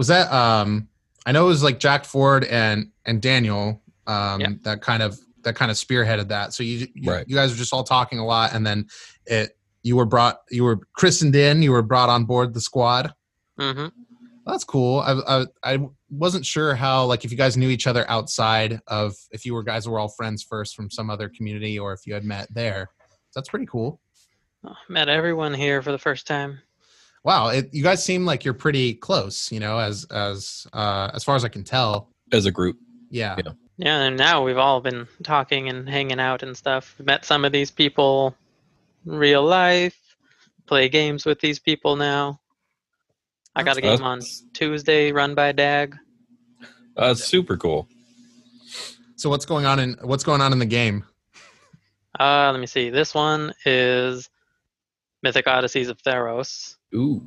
I know it was like Jack Ford and Daniel that kind of spearheaded that. So you guys were just all talking a lot, and then you were christened in, you were brought on board the squad. Mm-hmm. That's cool. I wasn't sure how, like, if you guys knew each other outside of, if you guys were all friends first from some other community, or if you had met there. That's pretty cool. Met everyone here for the first time. Wow, you guys seem like you're pretty close. As far as I can tell, as a group. Yeah. Yeah, and now we've all been talking and hanging out and stuff. We've met some of these people in real life. Play games with these people now. I got a game on Tuesday run by Dag. Super cool. So what's going on in the game? Let me see. This one is Mythic Odysseys of Theros. Ooh.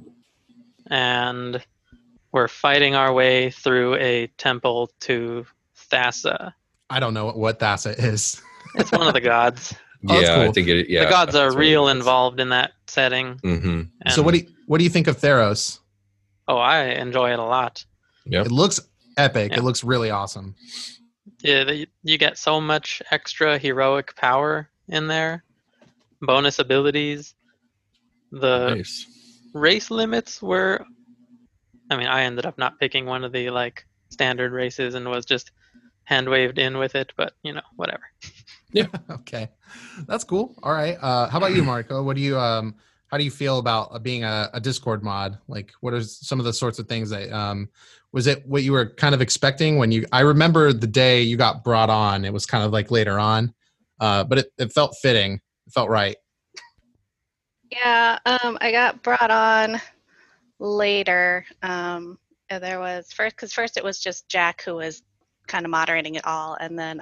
And we're fighting our way through a temple to Thassa. I don't know what Thassa is. It's one of the gods. Yeah, cool. I think it. Yeah, the gods are real involved in that setting. Mm-hmm. So what do you think of Theros? Oh, I enjoy it a lot. Yeah, it looks epic. Yeah. It looks really awesome. Yeah, you get so much extra heroic power in there. Bonus abilities. The race limits were. I mean, I ended up not picking one of the standard races and was just hand waved in with it, but whatever. Yeah. Okay, that's cool. All right. How about you, Marco? What do you how do you feel about being a Discord mod? Like, what are some of the sorts of things that was it what you were kind of expecting when I remember the day you got brought on. It was kind of like later on, but it felt fitting. It felt right. Yeah, I got brought on later. There was first it was just Jack who was kind of moderating it all, and then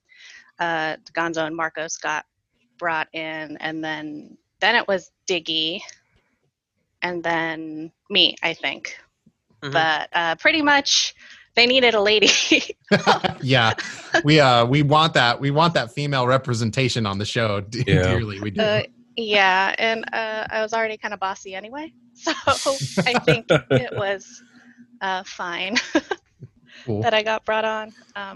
Gonzo and Marcos got brought in, and then it was Diggy, and then me, I think. Mm-hmm. But pretty much they needed a lady. Yeah, we want that female representation on the show dearly. We do. Yeah, and I was already kind of bossy anyway, so I think it was fine cool. that I got brought on.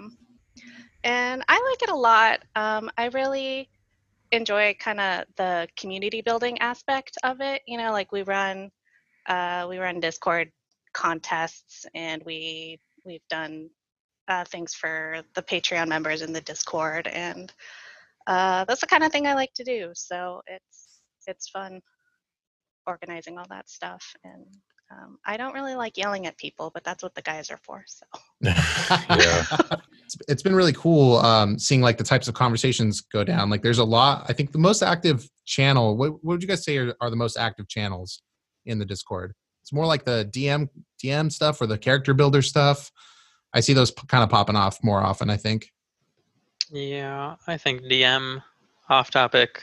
And I like it a lot. I really enjoy kind of the community building aspect of it. We run Discord contests, and we've done things for the Patreon members in the Discord, and that's the kind of thing I like to do. So it's fun organizing all that stuff, and I don't really like yelling at people, but that's what the guys are for. So yeah. It's been really cool seeing the types of conversations go down. There's a lot. I think the most active channel, what would you guys say are the most active channels in the Discord? It's more like the DM stuff or the character builder stuff. I see those kind of popping off more often, I think. Yeah, I think DM, off topic,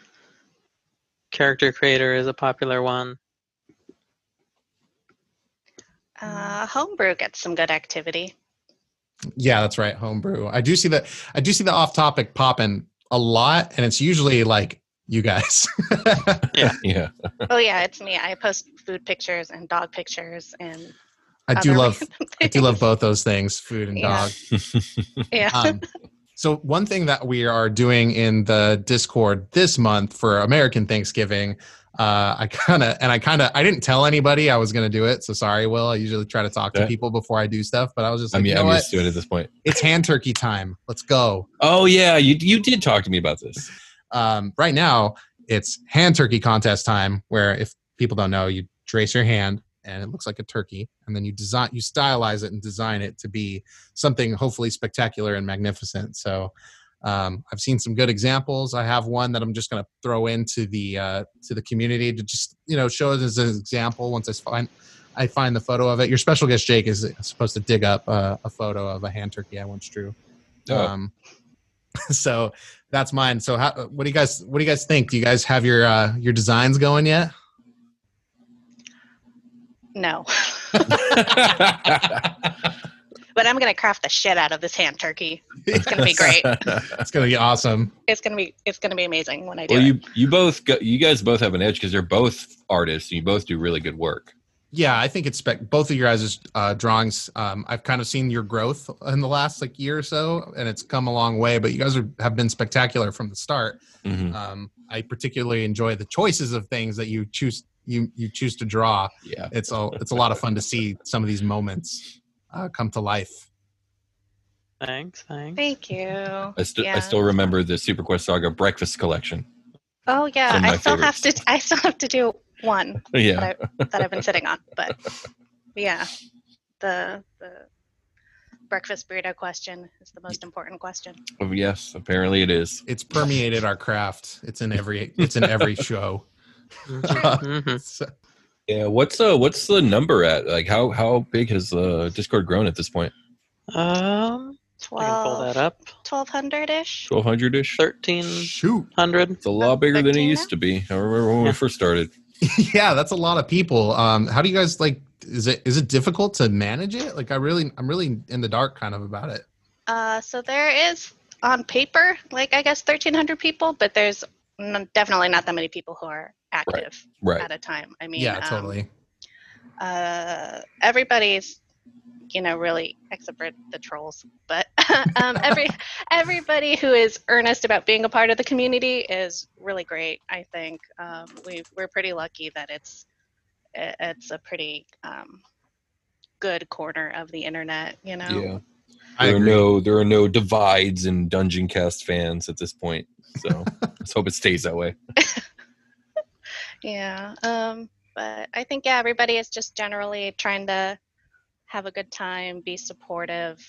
character creator is a popular one. Homebrew gets some good activity. Yeah, that's right. Homebrew. I do see the off topic popping a lot, and it's usually you guys. Yeah. Oh yeah, it's me. I post food pictures and dog pictures, and I do love both those things, food and dog. Yeah. So one thing that we are doing in the Discord this month for American Thanksgiving, I didn't tell anybody I was going to do it. So sorry, Will. I usually try to talk to people before I do stuff, but I was just I'm used to it at this point. It's hand turkey time. Let's go. Oh yeah. You did talk to me about this. Right now it's hand turkey contest time, where if people don't know, you trace your hand and it looks like a turkey, and then you stylize it and design it to be something hopefully spectacular and magnificent. So I've seen some good examples. I have one that I'm just going to throw into the community to just show it as an example. Once I find the photo of it. Your special guest Jake is supposed to dig up a photo of a hand turkey I once drew. Oh. So that's mine. So what do you guys think? Do you guys have your designs going yet? No. But I'm gonna craft the shit out of this hand turkey. It's gonna be great. It's gonna be awesome. It's gonna be amazing when I do Well, it. you guys both have an edge because you're both artists and you both do really good work. Yeah, I think it's both of your guys' drawings. I've kind of seen your growth in the last year or so, and it's come a long way. But you guys have been spectacular from the start. Mm-hmm. I particularly enjoy the choices of things that you choose to draw. Yeah, it's a lot of fun to see some of these moments come to life. Thanks. Thank you. I still remember the Super Quest Saga Breakfast Collection. Oh yeah, Some of my I still have to do one. Yeah. that I've been sitting on, but yeah, the breakfast burrito question is the most important question. Oh, yes, apparently it is. It's permeated our craft. It's in every show. Mm-hmm. Yeah, what's the number at? Like how big has Discord grown at this point? I can pull that up. 1,200-ish. 1,200-ish? 1,300. It's a lot bigger than it 13 used to be. I remember when we first started. Yeah, that's a lot of people. How do you guys is it difficult to manage it? I'm really in the dark kind of about it. So there is on paper, I guess 1,300 people, but there's definitely not that many people who are active Right. at a time. I mean, Yeah, totally. Everybody's, really, except for the trolls, but everybody who is earnest about being a part of the community is really great. I think we're pretty lucky that it's a pretty good corner of the internet. Yeah. There are no divides in Dungeon Cast fans at this point. So let's hope it stays that way. Yeah. But I think everybody is just generally trying to have a good time, be supportive,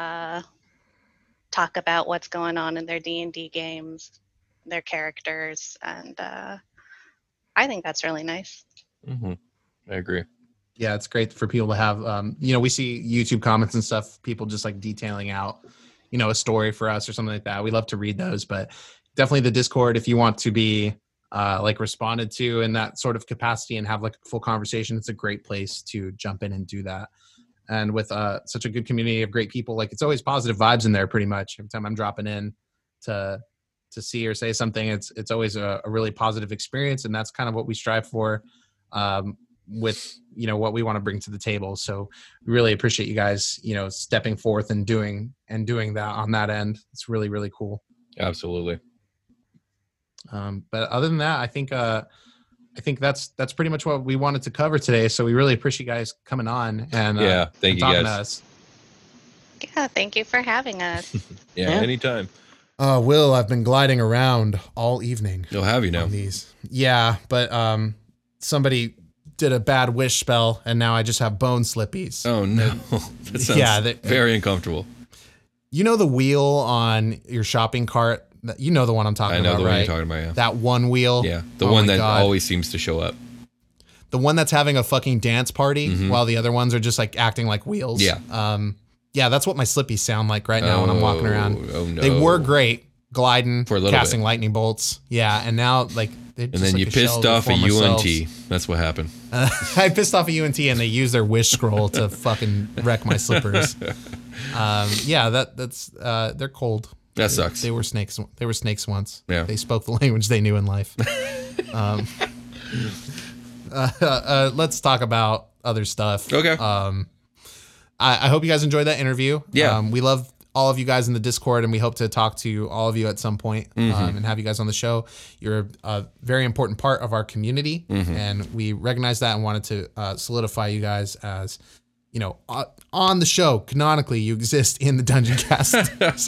talk about what's going on in their D&D games, their characters, and I think that's really nice. Mm-hmm. I agree. Yeah, it's great for people to have. We see YouTube comments and stuff, people just detailing out, a story for us or something like that. We love to read those, but definitely the Discord, if you want to be responded to in that sort of capacity and have a full conversation, it's a great place to jump in and do that. And with such a good community of great people, it's always positive vibes in there pretty much. Every time I'm dropping in to see or say something, it's always a really positive experience. And that's kind of what we strive for with, what we want to bring to the table. So we really appreciate you guys, stepping forth and doing that on that end. It's really, really cool. Absolutely. But other than that, I think that's pretty much what we wanted to cover today. So we really appreciate you guys coming on and thank you talking guys. to us. Yeah, thank you for having us. Yeah, anytime. Will, I've been gliding around all evening. You'll have on these. Yeah, but somebody did a bad wish spell and now I just have bone slippies. Oh no. That sounds very uncomfortable. You know the wheel on your shopping cart? You know the one I'm talking about, right? I know the one you're talking about, yeah. That one wheel? Yeah, the one that always seems to show up. The one that's having a fucking dance party while the other ones are just acting like wheels. Yeah. Yeah, that's what my slippies sound like right now when I'm walking around. Oh no. They were great, gliding, for a little casting bit. lightning bolts. Yeah, and now they're and just then you a pissed shell off of a their former UNT. selves. That's what happened. I pissed off a UNT and they used their wish scroll to fucking wreck my slippers. Yeah, that's they're cold. That sucks. They were snakes. They were snakes once. Yeah. They spoke the language they knew in life. Let's talk about other stuff. Okay. I hope you guys enjoyed that interview. Yeah. We love all of you guys in the Discord, and we hope to talk to all of you at some point and have you guys on the show. You're a very important part of our community, and we recognize that and wanted to solidify you guys as, on the show. Canonically, you exist in the Dungeon Cast.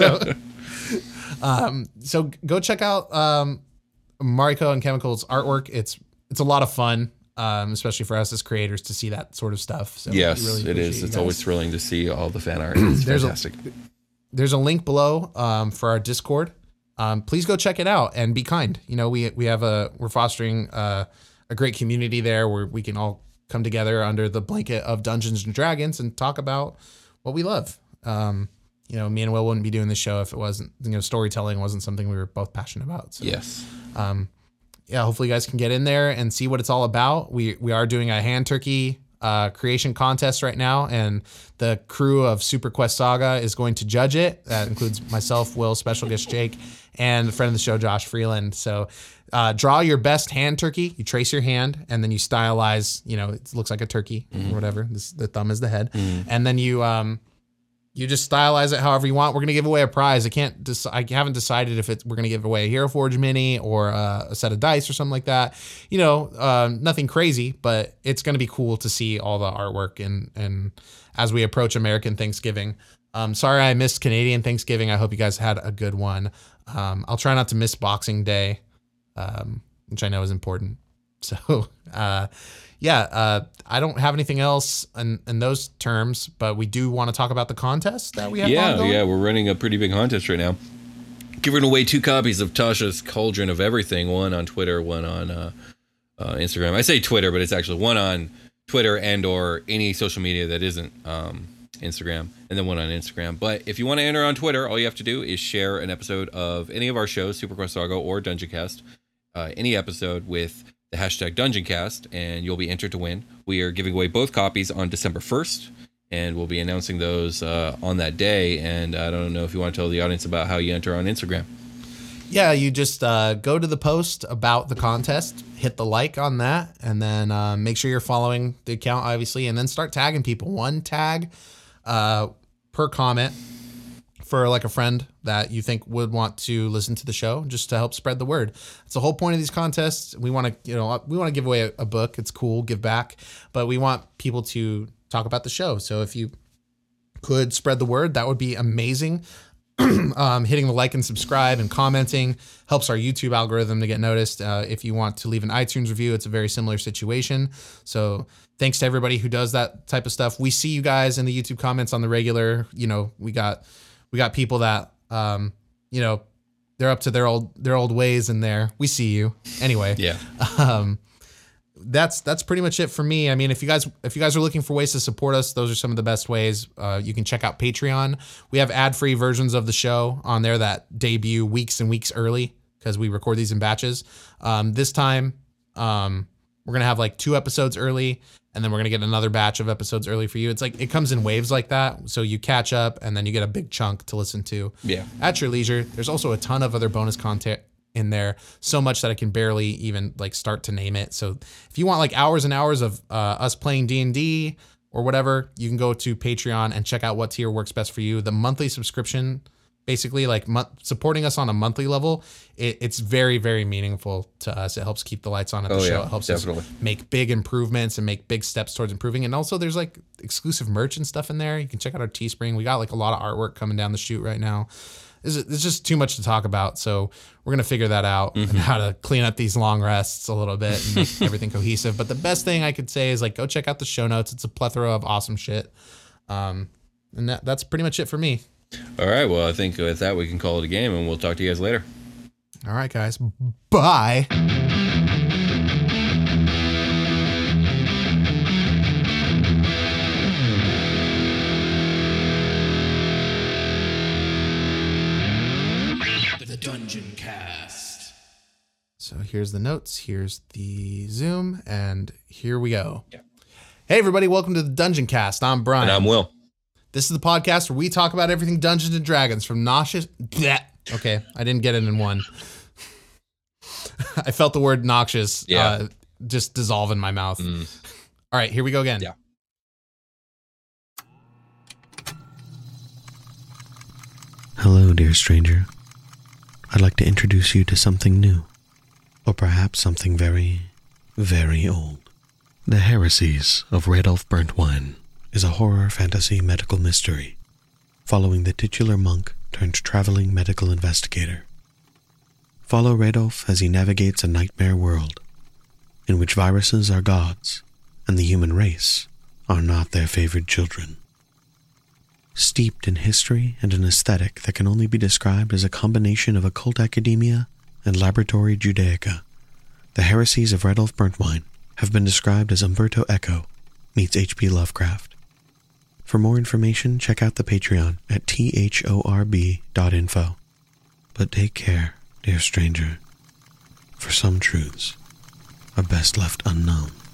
So go check out Mariko and Chemical's artwork. It's a lot of fun. Especially for us as creators to see that sort of stuff. So yes, really it is. It's always thrilling to see all the fan art. It's fantastic. There's a link below for our Discord. Please go check it out and be kind. We're fostering a great community there where we can all come together under the blanket of Dungeons and Dragons and talk about what we love. You know, me and Will wouldn't be doing this show if it wasn't, you know, storytelling wasn't something we were both passionate about. So, yes. Yeah, hopefully you guys can get in there and see what it's all about. We are doing a hand turkey creation contest right now, and the crew of Super Quest Saga is going to judge it. That includes myself, Will, special guest Jake, and a friend of the show, Josh Freeland. So draw your best hand turkey. You trace your hand, and then you stylize, you know, it looks like a turkey or whatever. The thumb is the head. And then you just stylize it however you want. We're going to give away a prize. I haven't decided if we're going to give away a Hero Forge mini or a set of dice or something like that. You know, nothing crazy, but it's going to be cool to see all the artwork and as we approach American Thanksgiving. Sorry I missed Canadian Thanksgiving. I hope you guys had a good one. I'll try not to miss Boxing Day, which I know is important. So, I don't have anything else in those terms, but we do want to talk about the contest that we have ongoing. Yeah, we're running a pretty big contest right now. Giving away 2 copies of Tasha's Cauldron of Everything, one on Twitter, one on Instagram. I say Twitter, but it's actually one on Twitter and or any social media that isn't Instagram, and then one on Instagram. But if you want to enter on Twitter, all you have to do is share an episode of any of our shows, Super Quest Saga or Dungeon Cast, any episode with the hashtag DungeonCast, and you'll be entered to win. We are giving away both copies on December 1st, and we'll be announcing those on that day. And I don't know if you want to tell the audience about how you enter on Instagram. Yeah, you just go to the post about the contest, hit the like on that, and then make sure you're following the account, obviously, and then start tagging people. 1 tag per comment for like a friend that you think would want to listen to the show, just to help spread the word. It's the whole point of these contests. We want to give away a book. It's cool, give back, but we want people to talk about the show. So if you could spread the word, that would be amazing. Hitting the like and subscribe and commenting helps our YouTube algorithm to get noticed. If you want to leave an iTunes review, it's a very similar situation. So thanks to everybody who does that type of stuff. We see you guys in the YouTube comments on the regular. You know, we got people that, you know, they're up to their old ways in there. We see you anyway. Yeah. That's pretty much it for me. I mean, if you guys are looking for ways to support us, those are some of the best ways. You can check out Patreon. We have ad-free versions of the show on there that debut weeks and weeks early because we record these in batches. This time, we're going to have like 2 episodes early, and then we're going to get another batch of episodes early for you. It's like, it comes in waves like that. So you catch up and then you get a big chunk to listen to at your leisure. There's also a ton of other bonus content in there, so much that I can barely even like start to name it. So if you want like hours and hours of us playing D&D or whatever, you can go to Patreon and check out what tier works best for you. The monthly subscription, basically like supporting us on a monthly level, it's very, very meaningful to us. It helps keep the lights on at the show. It helps us make big improvements and make big steps towards improving. And also there's like exclusive merch and stuff in there. You can check out our Teespring. We got like a lot of artwork coming down the chute right now. It's just too much to talk about. So we're going to figure that out and how to clean up these long rests a little bit and make everything cohesive. But the best thing I could say is like, go check out the show notes. It's a plethora of awesome shit. And that's pretty much it for me. All right. Well, I think with that, we can call it a game, and we'll talk to you guys later. All right, guys. Bye. Dungeon Cast. So here's the notes, here's the Zoom, and here we go. Yeah. Hey everybody, welcome to the Dungeon Cast. I'm Brian. And I'm Will. This is the podcast where we talk about everything Dungeons and Dragons, from nauseous... Okay, I didn't get it in one. I felt the word noxious just dissolve in my mouth. All right, here we go again. Yeah. Hello, dear stranger. I'd like to introduce you to something new, or perhaps something very, very old. The Heresies of Red Elf Burnt Wine is a horror fantasy medical mystery following the titular monk turned traveling medical investigator. Follow Red Elf as he navigates a nightmare world in which viruses are gods and the human race are not their favored children. Steeped in history and an aesthetic that can only be described as a combination of occult academia and laboratory Judaica, The Heresies of Red Elf Burnt Wine have been described as Umberto Eco meets H.P. Lovecraft. For more information, check out the Patreon at thorb.info. But take care, dear stranger, for some truths are best left unknown.